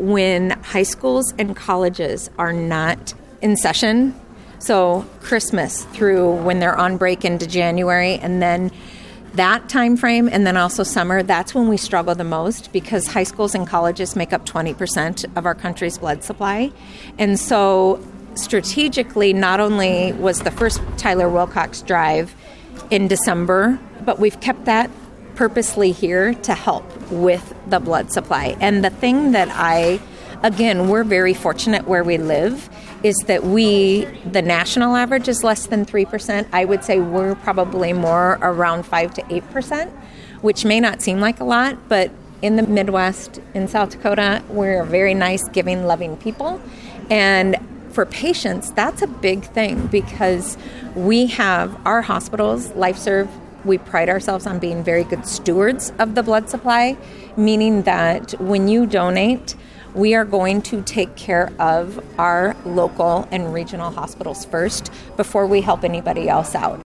when high schools and colleges are not in session, so Christmas through when they're on break into January, and then that time frame, and then also summer, that's when we struggle the most because high schools and colleges make up 20% of our country's blood supply. And so strategically, not only was the first Tyler Wilcox Drive in December, but we've kept that purposely here to help with the blood supply. And the thing that we're very fortunate where we live is that the national average is less than 3%. I would say we're probably more around 5 to 8%, which may not seem like a lot, but in the Midwest, in South Dakota, we're very nice, giving, loving people. And for patients, that's a big thing because we have our hospitals, LifeServe, we pride ourselves on being very good stewards of the blood supply, meaning that when you donate, we are going to take care of our local and regional hospitals first before we help anybody else out.